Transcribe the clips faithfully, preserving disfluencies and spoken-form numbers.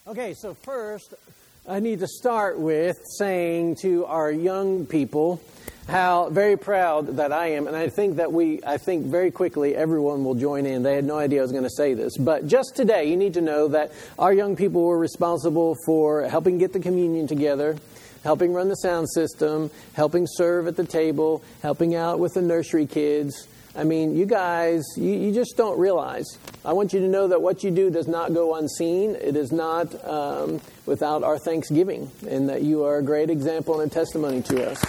Okay, so first, I need to start with saying to our young people how very proud that I am, and I think that we, I think very quickly everyone will join in. They had no idea I was going to say this, but just today you need to know that our young people were responsible for helping get the communion together, helping run the sound system, helping serve at the table, helping out with the nursery kids. I mean, you guys, you, you just don't realize. I want you to know that what you do does not go unseen. It is not um, without our thanksgiving, and that you are a great example and a testimony to us.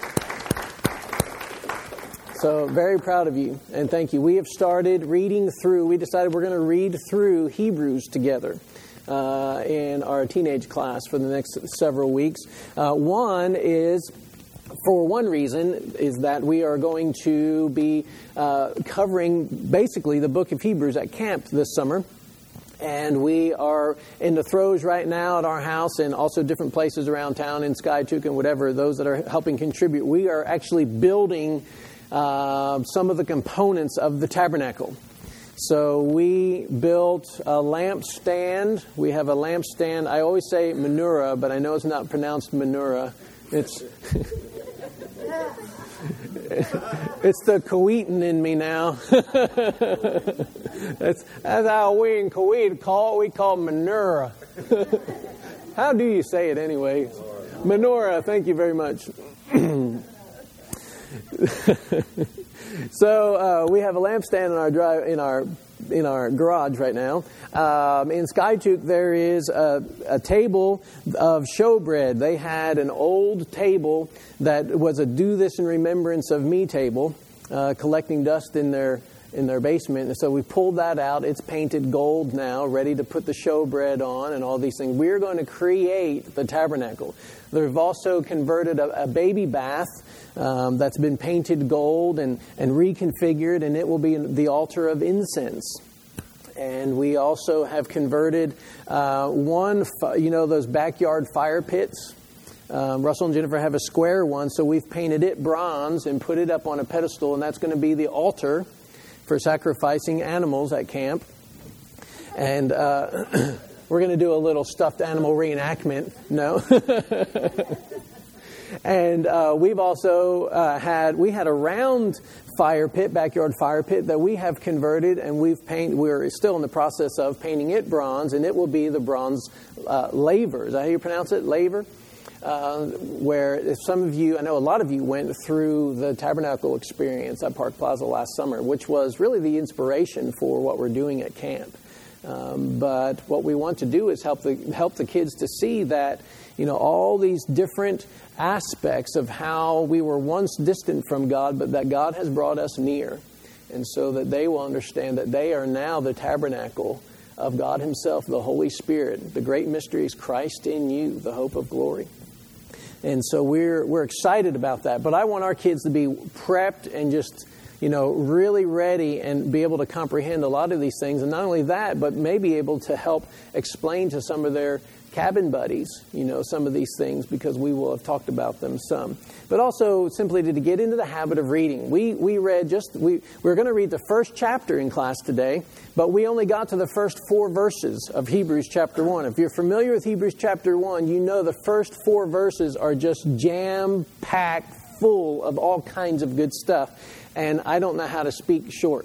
So very proud of you, and thank you. We have started reading through, we decided we're going to read through Hebrews together uh, in our teenage class for the next several weeks. Uh, one is... For one reason is that we are going to be uh, covering basically the book of Hebrews at camp this summer. And we are in the throes right now at our house and also different places around town in Skiatook and whatever, those that are helping contribute. We are actually building uh, some of the components of the tabernacle. So we built a lampstand. We have a lampstand. I always say menorah, but I know it's not pronounced menorah. It's... It's the Kuwaitan in me now. that's, that's how we in Kuwait call it. We call it menorah. How do you say it anyway? Menorah. Thank you very much. So uh, we have a lampstand in our drive in our in our garage right now. Um, in Skiatook, there is a, a table of showbread. They had an old table that was a do this in remembrance of me table, uh, collecting dust in their in their basement. And so we pulled that out. It's painted gold now, ready to put the showbread on and all these things. We're going to create the tabernacle. They've also converted a, a baby bath um, that's been painted gold and, and reconfigured, and it will be the altar of incense. And we also have converted uh, one, you know, those backyard fire pits. Um, Russell and Jennifer have a square one, so we've painted it bronze and put it up on a pedestal, and that's going to be the altar for sacrificing animals at camp. And uh, we're going to do a little stuffed animal reenactment. No. And uh, we've also uh, had, we had a round fire pit, backyard fire pit that we have converted, and we've painted, we're still in the process of painting it bronze, and it will be the bronze uh, laver. Is that how you pronounce it? Laver? Uh, where if some of you, I know a lot of you went through the tabernacle experience at Park Plaza last summer, which was really the inspiration for what we're doing at camp. Um, but what we want to do is help the help the kids to see that, you know, all these different aspects of how we were once distant from God, but that God has brought us near. And so that they will understand that they are now the tabernacle of God Himself, the Holy Spirit. The great mystery is Christ in you, the hope of glory. And so we're we're excited about that. But I want our kids to be prepped and just, you know, really ready and be able to comprehend a lot of these things. And not only that, but maybe able to help explain to some of their cabin buddies, you know, some of these things, because we will have talked about them some. But also simply to, to get into the habit of reading. We we read just, we, we're going to read the first chapter in class today, but we only got to the first four verses of Hebrews chapter one. If you're familiar with Hebrews chapter one, you know the first four verses are just jam-packed full of all kinds of good stuff. And I don't know how to speak short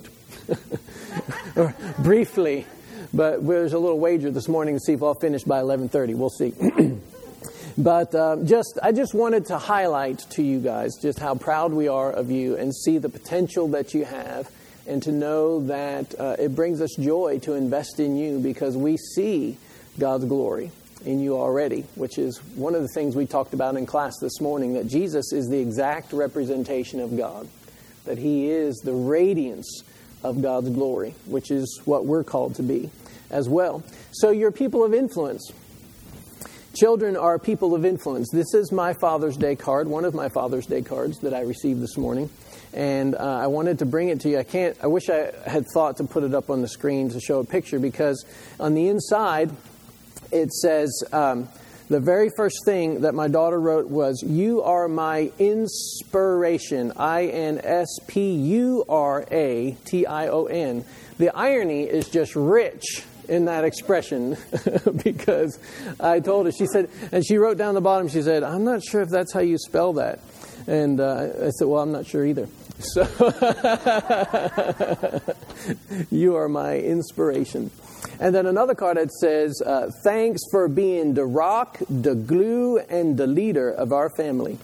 or briefly. But there's a little wager this morning to see if I'll finish by eleven thirty. We'll see. But uh, just I just wanted to highlight to you guys just how proud we are of you and see the potential that you have, and to know that uh, it brings us joy to invest in you because we see God's glory in you already, which is one of the things we talked about in class this morning, that Jesus is the exact representation of God, that He is the radiance of God's glory, which is what we're called to be as well. So you're people of influence. Children are people of influence. This is my Father's Day card, one of my Father's Day cards that I received this morning. And uh, I wanted to bring it to you. I can't, I wish I had thought to put it up on the screen to show a picture, because on the inside it says, um, the very first thing that my daughter wrote was, "You are my inspiration." I N S P U R A T I O N. The irony is just rich in that expression because I told her, she said, and she wrote down the bottom, she said, I'm not sure if that's how you spell that. And uh, I said, well, I'm not sure either. So you are my inspiration. And then another card that says, uh, thanks for being the rock, the glue, and the leader of our family.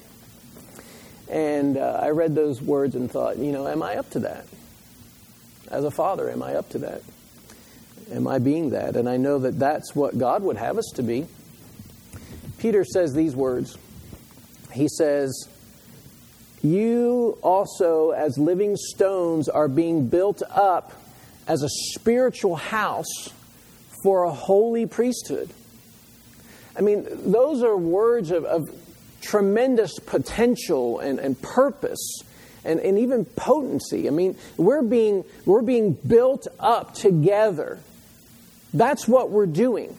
And uh, I read those words and thought, you know, am I up to that? As a father, am I up to that? Am I being that? And I know that that's what God would have us to be. Peter says these words. He says, you also, as living stones, are being built up as a spiritual house for a holy priesthood. I mean, those are words of, of tremendous potential and, and purpose and, and even potency. I mean, we're being, we're being built up together. That's what we're doing.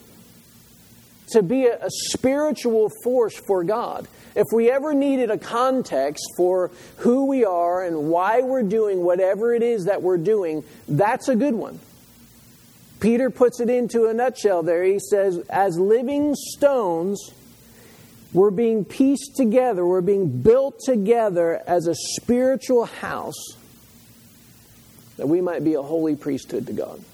To be a, a spiritual force for God. If we ever needed a context for who we are and why we're doing whatever it is that we're doing, that's a good one. Peter puts it into a nutshell there. He says, as living stones, we're being pieced together, we're being built together as a spiritual house that we might be a holy priesthood to God.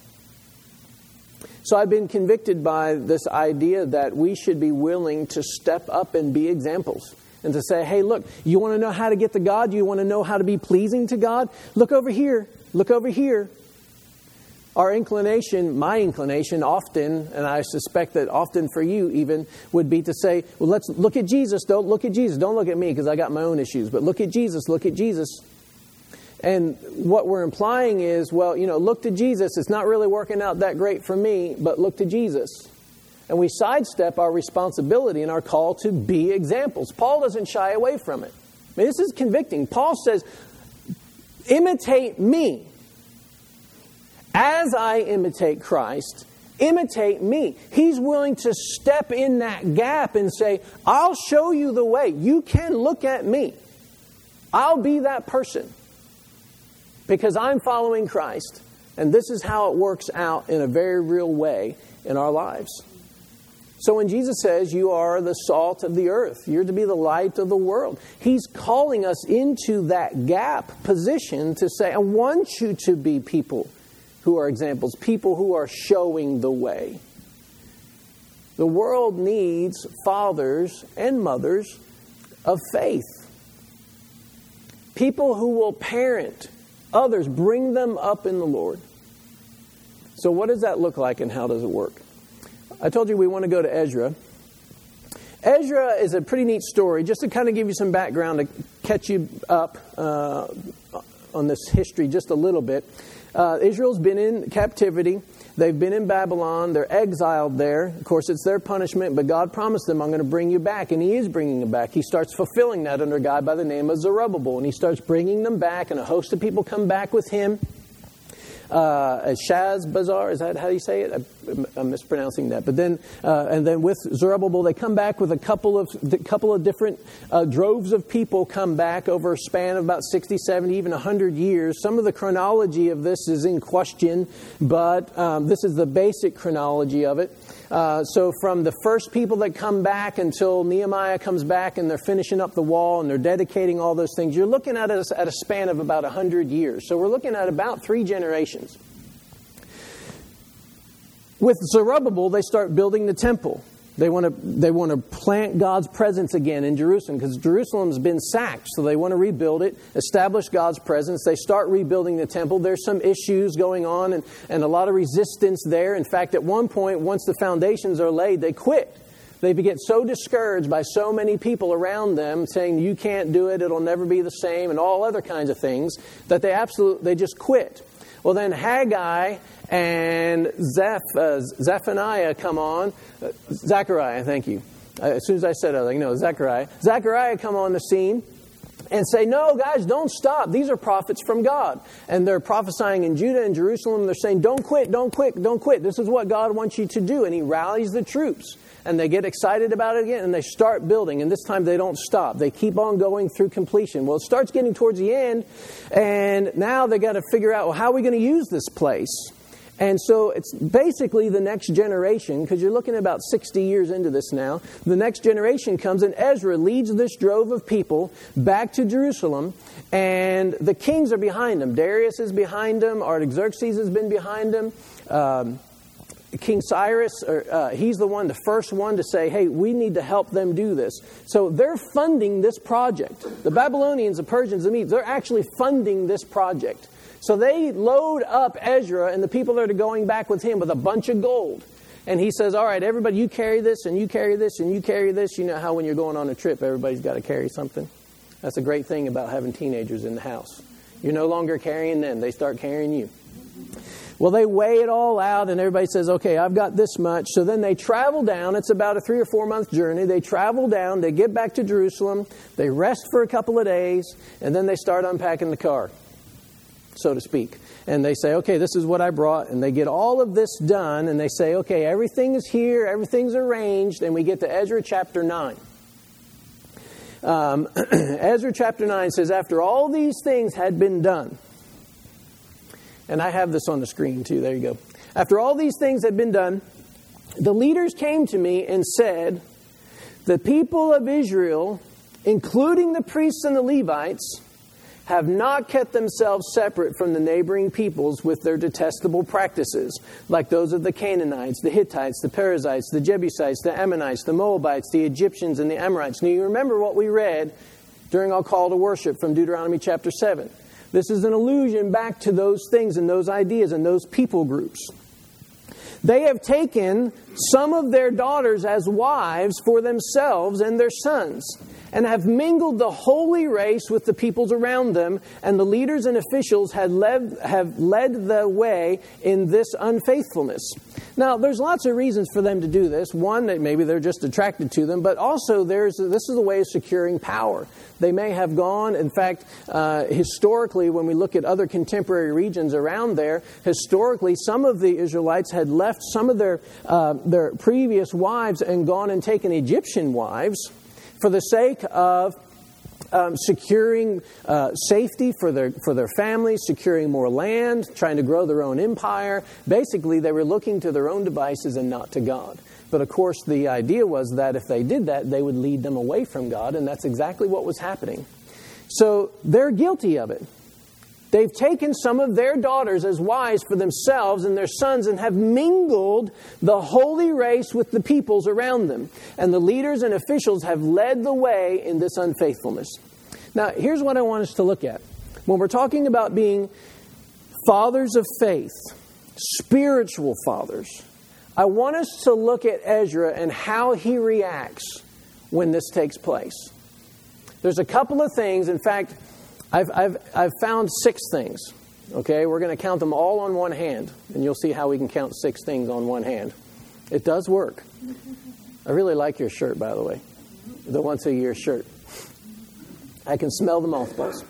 So I've been convicted by this idea that we should be willing to step up and be examples. And to say, hey, look, you want to know how to get to God? You want to know how to be pleasing to God? Look over here. Look over here. Our inclination, my inclination often, and I suspect that often for you even, would be to say, well, let's look at Jesus. Don't look at Jesus. Don't look at me because I got my own issues. But look at Jesus. Look at Jesus. And what we're implying is, well, you know, look to Jesus. It's not really working out that great for me, but look to Jesus. And we sidestep our responsibility and our call to be examples. Paul doesn't shy away from it. I mean, this is convicting. Paul says, imitate me. As I imitate Christ, imitate me. He's willing to step in that gap and say, I'll show you the way. You can look at me. I'll be that person. Because I'm following Christ. And this is how it works out in a very real way in our lives. So when Jesus says you are the salt of the earth, you're to be the light of the world, He's calling us into that gap position to say, I want you to be people who are examples, people who are showing the way. The world needs fathers and mothers of faith. People who will parent others, bring them up in the Lord. So what does that look like and how does it work? I told you we want to go to Ezra. Ezra is a pretty neat story. Just to kind of give you some background to catch you up uh, on this history just a little bit. Uh, Israel's been in captivity. They've been in Babylon. They're exiled there. Of course, it's their punishment, but God promised them, I'm going to bring you back. And He is bringing them back. He starts fulfilling that under a guy by the name of Zerubbabel. And He starts bringing them back, and a host of people come back with him. Uh, Shazbazar, is that how you say it? I, I'm mispronouncing that. But then, uh, and then with Zerubbabel, they come back with a couple of a couple of different uh, droves of people come back over a span of about sixty, seventy, even one hundred years. Some of the chronology of this is in question, but um, this is the basic chronology of it. Uh, so from the first people that come back until Nehemiah comes back and they're finishing up the wall and they're dedicating all those things, you're looking at a, at a span of about one hundred years. So we're looking at about three generations. With Zerubbabel, they start building the temple. They want to they want to plant God's presence again in Jerusalem because Jerusalem's been sacked. So they want to rebuild it, establish God's presence. They start rebuilding the temple. There's some issues going on and, and a lot of resistance there. In fact, at one point, once the foundations are laid, they quit. They get so discouraged by so many people around them saying, you can't do it, it'll never be the same, and all other kinds of things, that they absolutely they just quit. Well, then Haggai and Zeph, uh, Zephaniah come on. Uh, Zechariah, thank you. Uh, as soon as I said it, I was like, no, Zechariah. Zechariah come on the scene and say, no, guys, don't stop. These are prophets from God. And they're prophesying in Judah and Jerusalem. They're saying, don't quit, don't quit, don't quit. This is what God wants you to do. And He rallies the troops. And they get excited about it again, and they start building. And this time they don't stop. They keep on going through completion. Well, it starts getting towards the end, and now they got to figure out, well, how are we going to use this place? And so it's basically the next generation, because you're looking about sixty years into this now. The next generation comes, and Ezra leads this drove of people back to Jerusalem, and the kings are behind them. Darius is behind them. Artaxerxes has been behind them. Um, King Cyrus, uh, he's the one, the first one to say, hey, we need to help them do this. So they're funding this project. The Babylonians, the Persians, the Medes, they're actually funding this project. So they load up Ezra and the people that are going back with him with a bunch of gold. And he says, all right, everybody, you carry this, and you carry this, and you carry this. You know how when you're going on a trip, everybody's got to carry something? That's a great thing about having teenagers in the house. You're no longer carrying them. They start carrying you. Well, they weigh it all out, and everybody says, okay, I've got this much. So then they travel down. It's about a three or four month journey. They travel down. They get back to Jerusalem. They rest for a couple of days, and then they start unpacking the car, so to speak. And they say, okay, this is what I brought. And they get all of this done, and they say, okay, everything is here, everything's arranged, and we get to Ezra chapter nine. Um, Ezra chapter nine says, after all these things had been done, and I have this on the screen too, there you go. After all these things had been done, the leaders came to me and said, the people of Israel, including the priests and the Levites, have not kept themselves separate from the neighboring peoples with their detestable practices, like those of the Canaanites, the Hittites, the Perizzites, the Jebusites, the Ammonites, the Moabites, the Egyptians, and the Amorites. Now you remember what we read during our call to worship from Deuteronomy chapter seven. This is an allusion back to those things and those ideas and those people groups. They have taken some of their daughters as wives for themselves and their sons, and have mingled the holy race with the peoples around them, and the leaders and officials had led, have led the way in this unfaithfulness. Now, there's lots of reasons for them to do this. One, that maybe they're just attracted to them, but also there's this is a way of securing power. They may have gone, in fact, uh, historically, when we look at other contemporary regions around there, historically, some of the Israelites had left some of their uh, their previous wives and gone and taken Egyptian wives for the sake of um, securing uh, safety for their for their families, securing more land, trying to grow their own empire. Basically, they were looking to their own devices and not to God. But of course, the idea was that if they did that, they would lead them away from God, and that's exactly what was happening. So they're guilty of it. They've taken some of their daughters as wives for themselves and their sons and have mingled the holy race with the peoples around them. And the leaders and officials have led the way in this unfaithfulness. Now, here's what I want us to look at. When we're talking about being fathers of faith, spiritual fathers, I want us to look at Ezra and how he reacts when this takes place. There's a couple of things. In fact, I've, I've, I've found six things. Okay, we're going to count them all on one hand, and you'll see how we can count six things on one hand. It does work. I really like your shirt, by the way. The once a year shirt. I can smell the mothballs.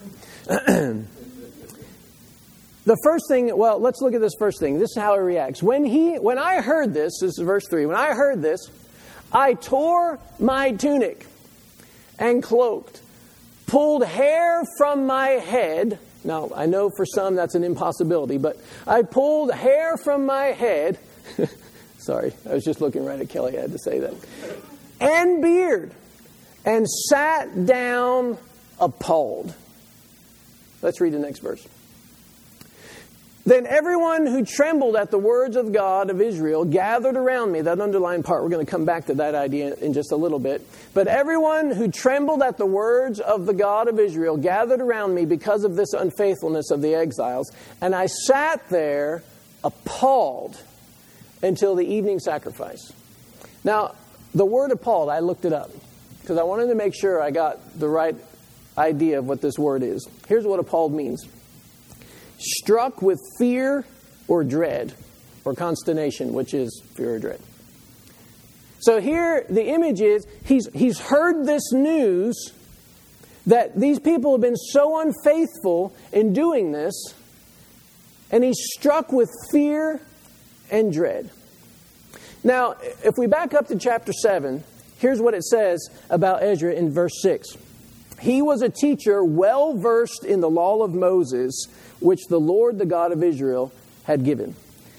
The first thing, well, let's look at this first thing. This is how he reacts. When he, when I heard this, this is verse three. When I heard this, I tore my tunic and cloaked, pulled hair from my head. Now, I know for some that's an impossibility, but I pulled hair from my head. Sorry, I was just looking right at Kelly. I had to say that. And beard, and sat down appalled. Let's read the next verse. Then everyone who trembled at the words of God of Israel gathered around me. That underlined part, we're going to come back to that idea in just a little bit. But everyone who trembled at the words of the God of Israel gathered around me because of this unfaithfulness of the exiles. And I sat there appalled until the evening sacrifice. Now, the word appalled, I looked it up because I wanted to make sure I got the right idea of what this word is. Here's what appalled means. Struck with fear or dread, or consternation, which is fear or dread. So here the image is, he's, he's heard this news that these people have been so unfaithful in doing this, and he's struck with fear and dread. Now, if we back up to chapter seven, here's what it says about Ezra in verse six. He was a teacher well versed in the law of Moses, which the Lord, the God of Israel, had given.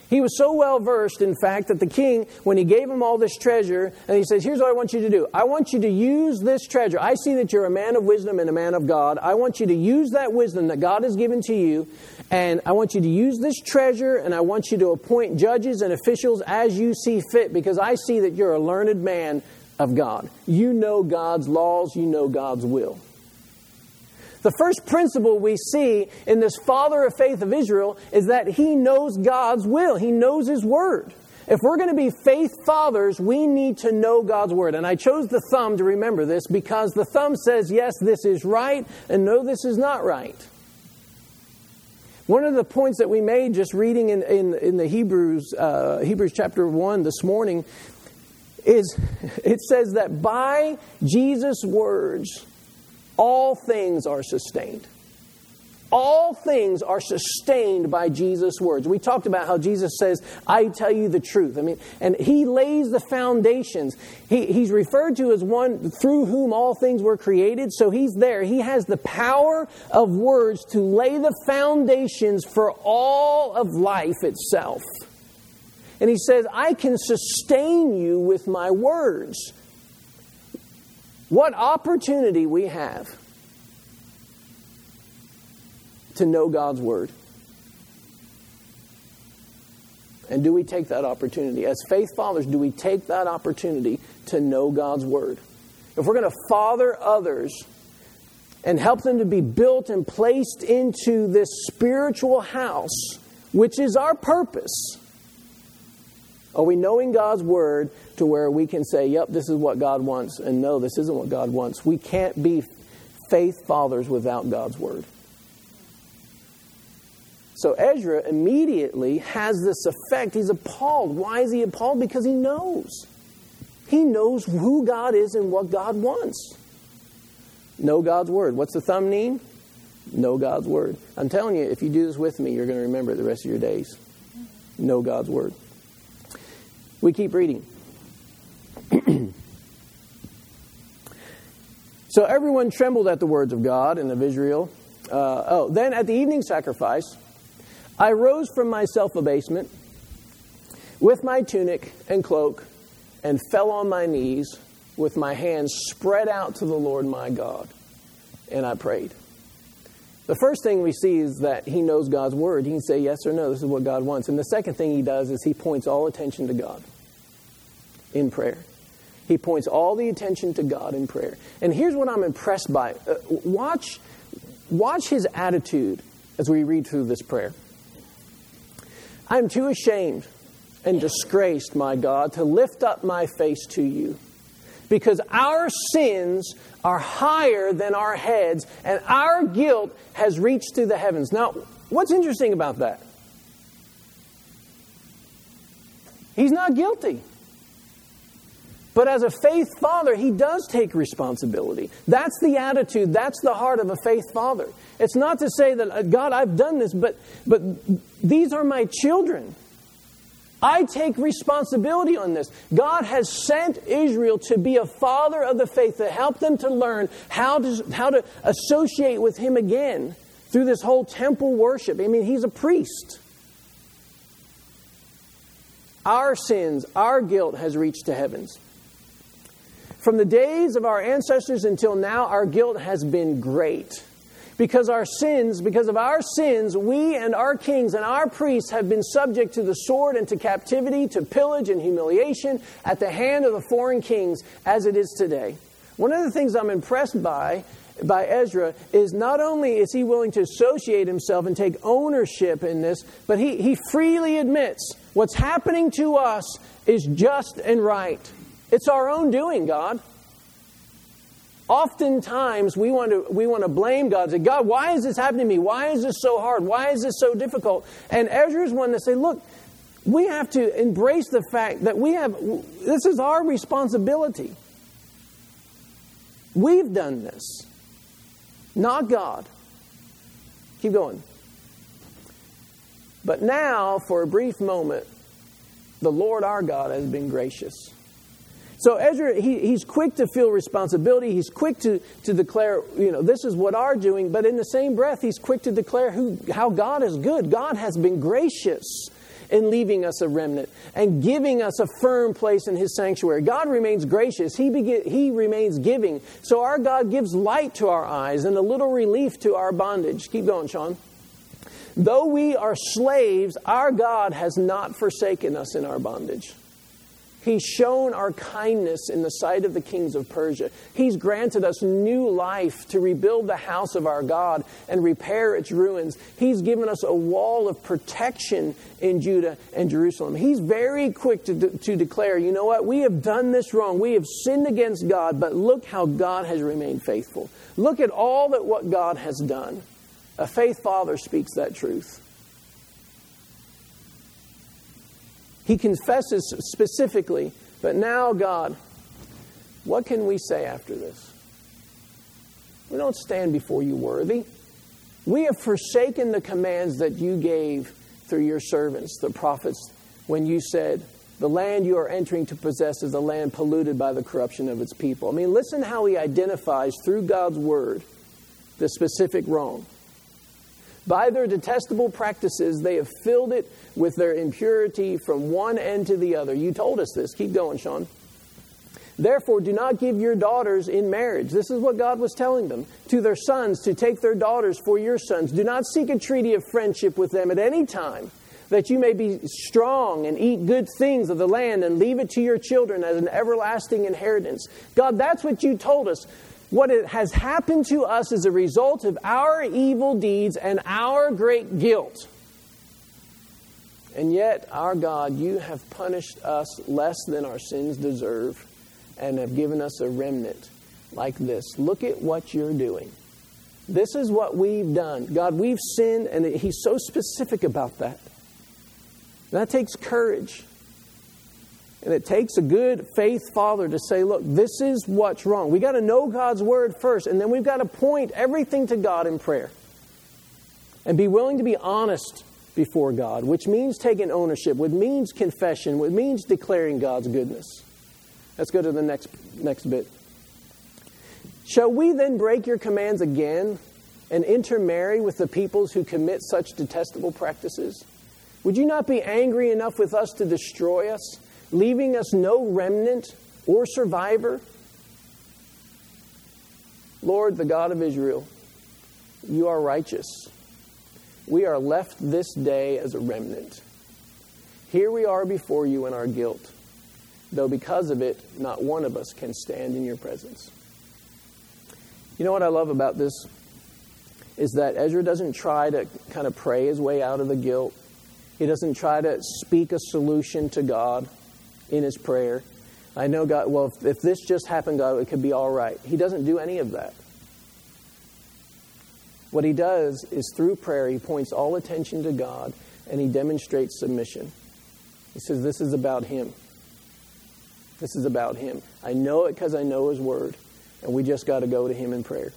He was so well versed, in fact, that the king, when he gave him all this treasure, and he says, here's what I want you to do. I want you to use this treasure. I see that you're a man of wisdom and a man of God. I want you to use that wisdom that God has given to you, and I want you to use this treasure, and I want you to appoint judges and officials as you see fit, because I see that you're a learned man of God. You know God's laws. You know God's will. The first principle we see in this father of faith of Israel is that he knows God's will. He knows His Word. If we're going to be faith fathers, we need to know God's Word. And I chose the thumb to remember this because the thumb says, yes, this is right, and no, this is not right. One of the points that we made just reading in, in, in the Hebrews, uh, Hebrews chapter one this morning is it says that by Jesus' words, all things are sustained. All things are sustained by Jesus' words. We talked about how Jesus says, I tell you the truth. I mean, and He lays the foundations. He, he's referred to as one through whom all things were created. So He's there. He has the power of words to lay the foundations for all of life itself. And He says, I can sustain you with my words. What opportunity we have to know God's Word. And do we take that opportunity? As faith fathers, do we take that opportunity to know God's Word? If we're going to father others and help them to be built and placed into this spiritual house, which is our purpose, are we knowing God's Word to where we can say, yep, this is what God wants, and no, this isn't what God wants? We can't be faith fathers without God's Word. So Ezra immediately has this effect. He's appalled. Why is he appalled? Because he knows. He knows who God is and what God wants. Know God's Word. What's the thumb mean? Know God's Word. I'm telling you, if you do this with me, you're going to remember it the rest of your days. Know God's Word. We keep reading. So everyone trembled at the words of God and of Israel. Uh, oh, then at the evening sacrifice, I rose from my self-abasement with my tunic and cloak and fell on my knees with my hands spread out to the Lord my God. And I prayed. The first thing we see is that he knows God's Word. He can say yes or no, this is what God wants. And the second thing he does is he points all attention to God in prayer. He points all the attention to God in prayer. And here's what I'm impressed by. Uh, watch, watch his attitude as we read through this prayer. I am too ashamed and disgraced, my God, to lift up my face to you, because our sins are higher than our heads, and our guilt has reached to the heavens. Now, what's interesting about that? He's not guilty. But as a faith father, he does take responsibility. That's the attitude. That's the heart of a faith father. It's not to say that, God, I've done this, but, but these are my children. I take responsibility on this. God has sent Israel to be a father of the faith, to help them to learn how to, how to associate with Him again through this whole temple worship. I mean, He's a priest. Our sins, our guilt has reached to heavens. From the days of our ancestors until now, our guilt has been great. Because our sins, because of our sins, we and our kings and our priests have been subject to the sword and to captivity, to pillage and humiliation at the hand of the foreign kings, as it is today. One of the things I'm impressed by, by Ezra, is not only is he willing to associate himself and take ownership in this, but he, he freely admits what's happening to us is just and right. It's our own doing, God. Oftentimes, we want to we want to blame God. Say, God, why is this happening to me? Why is this so hard? Why is this so difficult? And Ezra's one to say, look, we have to embrace the fact that we have, this is our responsibility. We've done this, not God. Keep going. But now, for a brief moment, the Lord our God has been gracious. So Ezra, he, he's quick to feel responsibility. He's quick to, to declare, you know, this is what our doing. But in the same breath, he's quick to declare who, how God is good. God has been gracious. in leaving us a remnant and giving us a firm place in His sanctuary. God remains gracious. He, be- he remains giving. So our God gives light to our eyes and a little relief to our bondage. Keep going, Sean. Though we are slaves, our God has not forsaken us in our bondage. He's shown our kindness in the sight of the kings of Persia. He's granted us new life to rebuild the house of our God and repair its ruins. He's given us a wall of protection in Judah and Jerusalem. He's very quick to, de- to declare, you know what, we have done this wrong. We have sinned against God, but look how God has remained faithful. Look at all that what God has done. A faith father speaks that truth. He confesses specifically, but now, God, what can we say after this? We don't stand before you worthy. We have forsaken the commands that you gave through your servants, the prophets, when you said, the land you are entering to possess is a land polluted by the corruption of its people. I mean, listen how he identifies through God's word the specific wrong. By their detestable practices, they have filled it with their impurity from one end to the other. You told us this. Keep going, Sean. Therefore, do not give your daughters in marriage. This is what God was telling them. To their sons, to take their daughters for your sons. Do not seek a treaty of friendship with them at any time, that you may be strong and eat good things of the land and leave it to your children as an everlasting inheritance. God, that's what you told us. What it has happened to us as a result of our evil deeds and our great guilt. And yet, our God, you have punished us less than our sins deserve and have given us a remnant like this. Look at what you're doing. This is what we've done. God, we've sinned, and He's so specific about that. And that takes courage. And it takes a good faith father to say, look, this is what's wrong. We've got to know God's word first, and then we've got to point everything to God in prayer. And be willing to be honest before God, which means taking ownership, which means confession, which means declaring God's goodness. Let's go to the next, next bit. Shall we then break your commands again and intermarry with the peoples who commit such detestable practices? Would you not be angry enough with us to destroy us, leaving us no remnant or survivor? Lord, the God of Israel, you are righteous. We are left this day as a remnant. Here we are before you in our guilt, though because of it, not one of us can stand in your presence. You know what I love about this? Is that Ezra doesn't try to kind of pray his way out of the guilt. He doesn't try to speak a solution to God in his prayer. I know God, well, if, if this just happened, God, it could be all right. He doesn't do any of that. What he does is through prayer, he points all attention to God and he demonstrates submission. He says, this is about him. This is about him. I know it because I know his word, and we just got to go to him in prayer.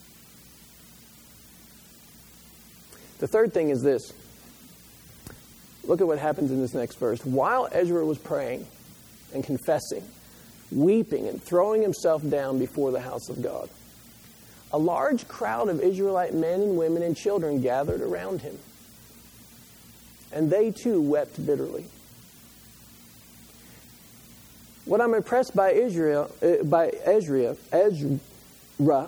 The third thing is this. Look at what happens in this next verse. While Ezra was praying and confessing, weeping and throwing himself down before the house of God, a large crowd of Israelite men and women and children gathered around him. And they too wept bitterly. What I'm impressed by Israel, uh, by Ezra, Ezra,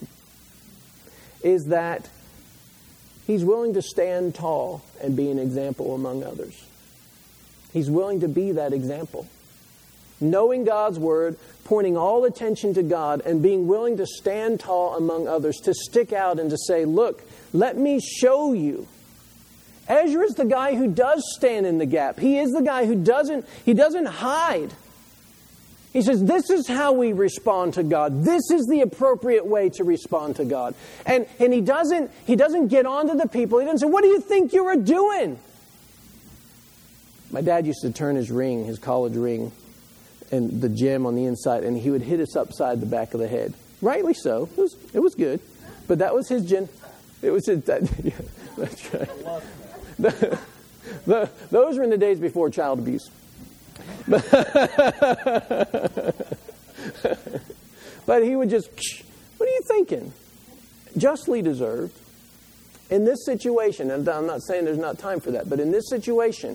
is that he's willing to stand tall and be an example among others. He's willing to be that example. Knowing God's word, pointing all attention to God, and being willing to stand tall among others, to stick out and to say, look, let me show you. Ezra is the guy who does stand in the gap. He is the guy who doesn't, he doesn't hide. He says, this is how we respond to God. This is the appropriate way to respond to God. And, and he doesn't, he doesn't get on to the people. He doesn't say, what do you think you were doing? My dad used to turn his ring, his college ring, and the gem on the inside, and he would hit us upside the back of the head. Rightly so. It was, it was good. But that was his gen. It was his. That, yeah, that's right. The, the, those were in the days before child abuse. But, but he would just, what are you thinking? Justly deserved. In this situation, and I'm not saying there's not time for that, but in this situation,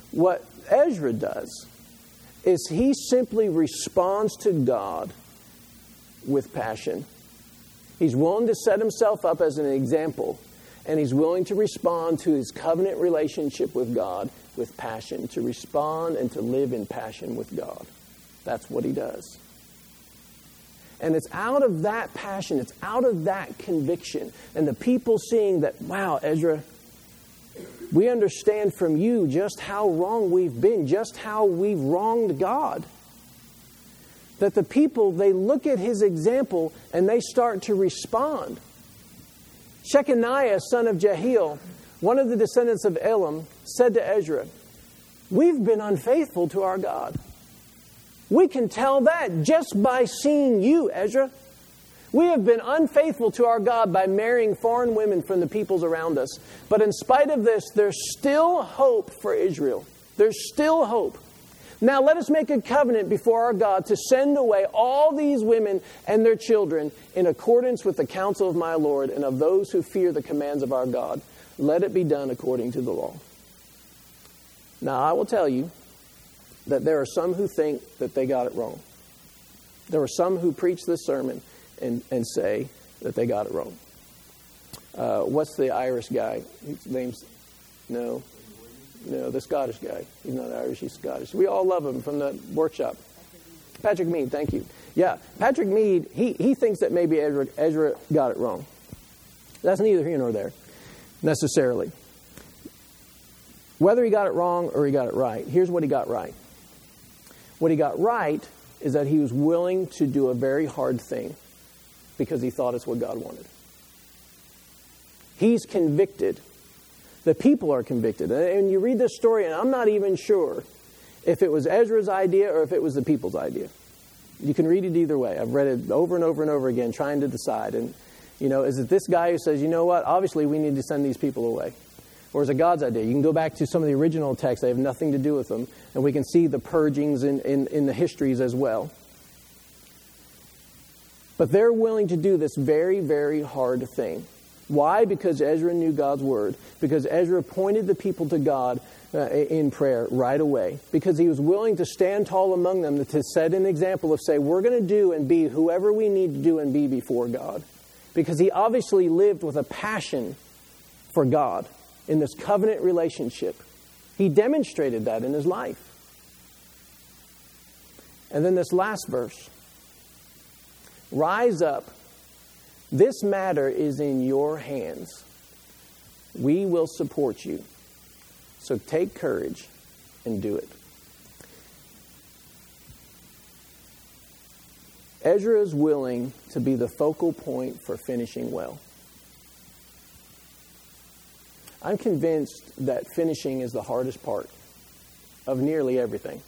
What Ezra does is he simply responds to God with passion. He's willing to set himself up as an example, and he's willing to respond to his covenant relationship with God with passion, to respond and to live in passion with God. That's what he does. And it's out of that passion, it's out of that conviction, and the people seeing that, wow, Ezra, we understand from you just how wrong we've been, just how we've wronged God. That the people, they look at his example and they start to respond. Shechaniah, son of Jehiel, one of the descendants of Elam, said to Ezra, we've been unfaithful to our God. We can tell that just by seeing you, Ezra. We have been unfaithful to our God by marrying foreign women from the peoples around us. But in spite of this, there's still hope for Israel. There's still hope. Now let us make a covenant before our God to send away all these women and their children in accordance with the counsel of my Lord and of those who fear the commands of our God. Let it be done according to the law. Now I will tell you that there are some who think that they got it wrong. There are some who preach this sermon and, and say that they got it wrong. Uh, what's the Irish guy? His name's, no, no, the Scottish guy. He's not Irish, he's Scottish. We all love him from the workshop. Patrick Mead, thank you. Yeah, Patrick Mead, he, he thinks that maybe Ezra, Ezra got it wrong. That's neither here nor there, necessarily. Whether he got it wrong or he got it right, here's what he got right. What he got right is that he was willing to do a very hard thing because he thought it's what God wanted. He's convicted. The people are convicted. And you read this story, and I'm not even sure if it was Ezra's idea or if it was the people's idea. You can read it either way. I've read it over and over and over again, trying to decide. And, you know, is it this guy who says, you know what, obviously we need to send these people away? Or is it God's idea? You can go back to some of the original texts. They have nothing to do with them. And we can see the purgings in, in, in the histories as well. But they're willing to do this very, very hard thing. Why? Because Ezra knew God's word. Because Ezra pointed the people to God uh, in prayer right away. Because he was willing to stand tall among them to set an example of say, we're going to do and be whoever we need to do and be before God. Because he obviously lived with a passion for God in this covenant relationship. He demonstrated that in his life. And then this last verse. Rise up. This matter is in your hands. We will support you. So take courage and do it. Ezra is willing to be the focal point for finishing well. I'm convinced that finishing is the hardest part of nearly everything.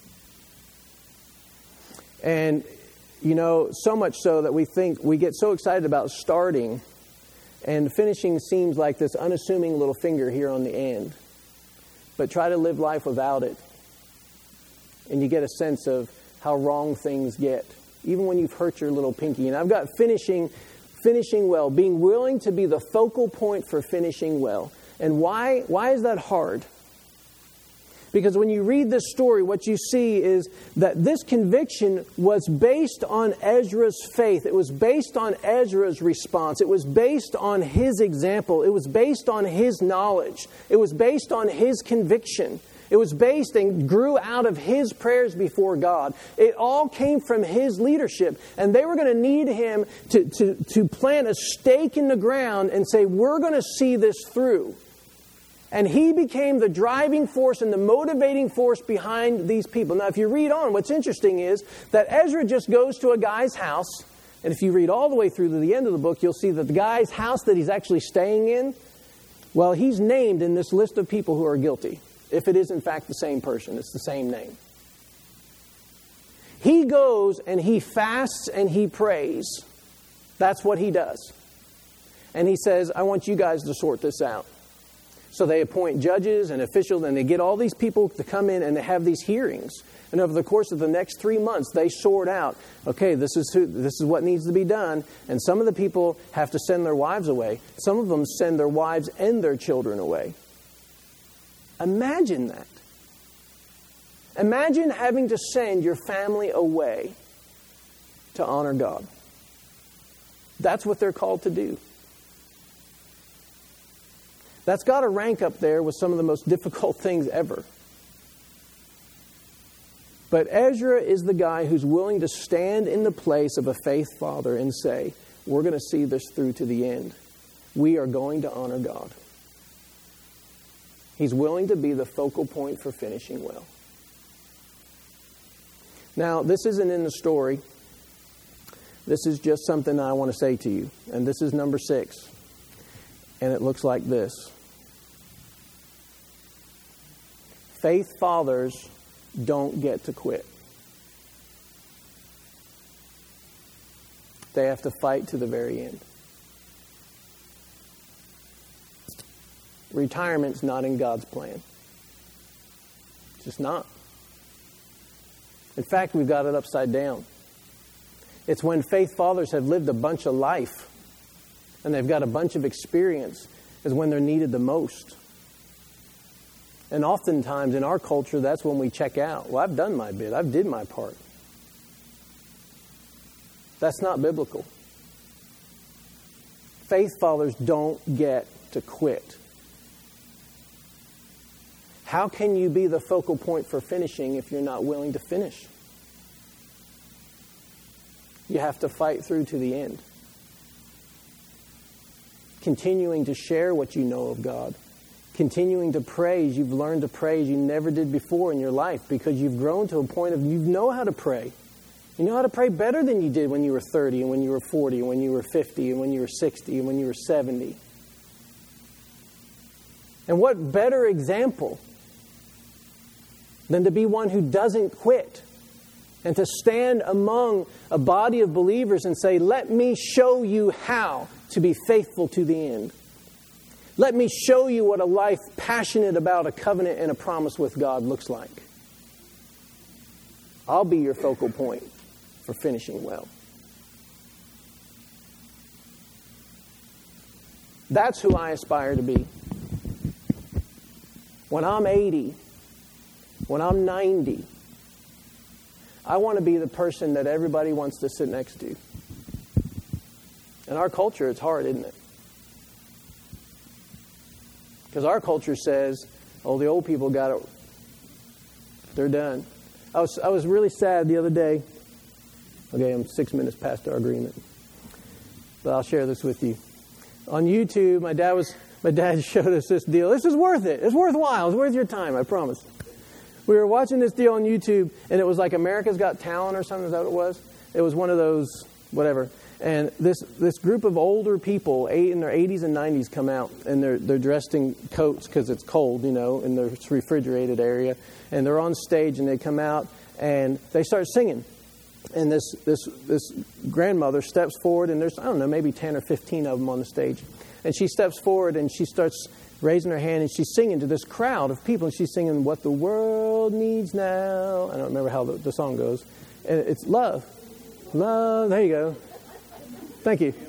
And, you know, so much so that we think, we get so excited about starting, and finishing seems like this unassuming little finger here on the end. But try to live life without it, and you get a sense of how wrong things get, even when you've hurt your little pinky. And I've got finishing, finishing well, being willing to be the focal point for finishing well. And why, why is that hard? Because when you read this story, what you see is that this conviction was based on Ezra's faith. It was based on Ezra's response. It was based on his example. It was based on his knowledge. It was based on his conviction. It was based and grew out of his prayers before God. It all came from his leadership. And they were going to need him to, to, to plant a stake in the ground and say, we're going to see this through. And he became the driving force and the motivating force behind these people. Now, if you read on, what's interesting is that Ezra just goes to a guy's house. And if you read all the way through to the end of the book, you'll see that the guy's house that he's actually staying in, well, he's named in this list of people who are guilty. If it is, in fact, the same person, it's the same name. He goes and he fasts and he prays. That's what he does. And he says, I want you guys to sort this out. So they appoint judges and officials, and they get all these people to come in and they have these hearings. And over the course of the next three months, they sort out, okay, this is who, this is what needs to be done. And some of the people have to send their wives away. Some of them send their wives and their children away. Imagine that. Imagine having to send your family away to honor God. That's what they're called to do. That's got to rank up there with some of the most difficult things ever. But Ezra is the guy who's willing to stand in the place of a faith father and say, we're going to see this through to the end. We are going to honor God. He's willing to be the focal point for finishing well. Now, this isn't in the story. This is just something I want to say to you. And this is number six. And it looks like this. Faith fathers don't get to quit. They have to fight to the very end. Retirement's not in God's plan. It's just not. In fact, we've got it upside down. It's when faith fathers have lived a bunch of life and they've got a bunch of experience is when they're needed the most. And oftentimes in our culture, that's when we check out. Well, I've done my bit. I've did my part. That's not biblical. Faith fathers don't get to quit. How can you be the focal point for finishing if you're not willing to finish? You have to fight through to the end. Continuing to share what you know of God. Continuing to praise. You've learned to pray as you never did before in your life because you've grown to a point of you know how to pray. You know how to pray better than you did when you were thirty and when you were forty and when you were fifty and when you were sixty and when you were seventy. And what better example than to be one who doesn't quit and to stand among a body of believers and say, let me show you how to be faithful to the end. Let me show you what a life passionate about a covenant and a promise with God looks like. I'll be your focal point for finishing well. That's who I aspire to be. When I'm eighty, when I'm ninety, I want to be the person that everybody wants to sit next to. In our culture, it's hard, isn't it? Because our culture says, oh, the old people got it. They're done. I was, I was really sad the other day. Okay, I'm six minutes past our agreement. But I'll share this with you. On YouTube, my dad was my dad showed us this deal. This is worth it. It's worthwhile. It's worth your time, I promise. We were watching this deal on YouTube, and it was like America's Got Talent or something. Is that what it was? It was one of those, whatever. And this this group of older people, eight in their eighties and nineties, come out, and they're they're dressed in coats because it's cold, you know, in the refrigerated area. And they're on stage, and they come out, and they start singing. And this this this grandmother steps forward, and there's, I don't know, maybe ten or fifteen of them on the stage. And she steps forward, and she starts raising her hand, and she's singing to this crowd of people. And she's singing, "What the world needs now." I don't remember how the, the song goes. And it's love. Love. There you go. Thank you.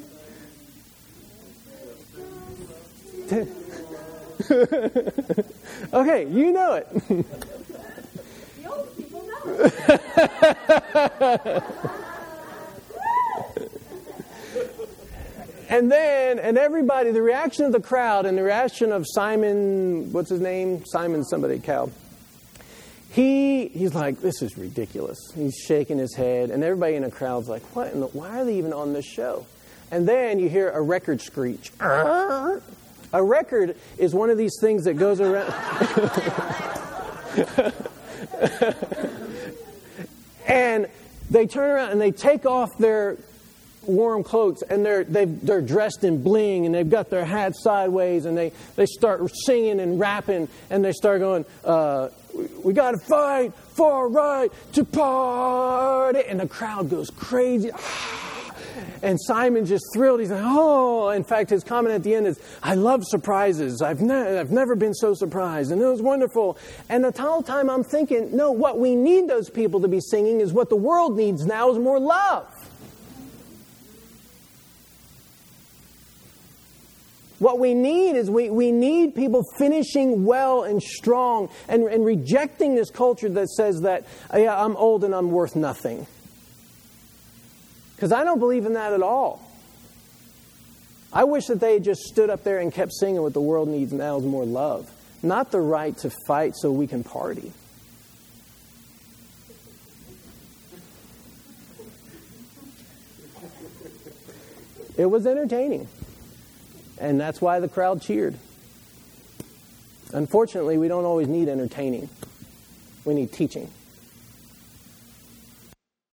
Okay, you know it. The old people know it. And then, and everybody, the reaction of the crowd and the reaction of Simon, what's his name? Simon somebody, Cal. He, he's like, this is ridiculous. He's shaking his head, and everybody in the crowd's like, what in the, why are they even on this show? And then you hear a record screech. A record is one of these things that goes around. And they turn around and they take off their warm cloaks, and they're they've, they're dressed in bling, and they've got their hats sideways, and they, they start singing and rapping, and they start going, uh, we, we got to fight for our right to party. And the crowd goes crazy. And Simon's just thrilled. He's like, oh. In fact, his comment at the end is, I love surprises. I've, ne- I've never been so surprised. And it was wonderful. And the whole time I'm thinking, no, what we need those people to be singing is what the world needs now is more love. What we need is we, we need people finishing well and strong and, and rejecting this culture that says that, yeah, I'm old and I'm worth nothing. Because I don't believe in that at all. I wish that they had just stood up there and kept singing what the world needs now is more love, not the right to fight so we can party. It was entertaining. And that's why the crowd cheered. Unfortunately, we don't always need entertaining. We need teaching.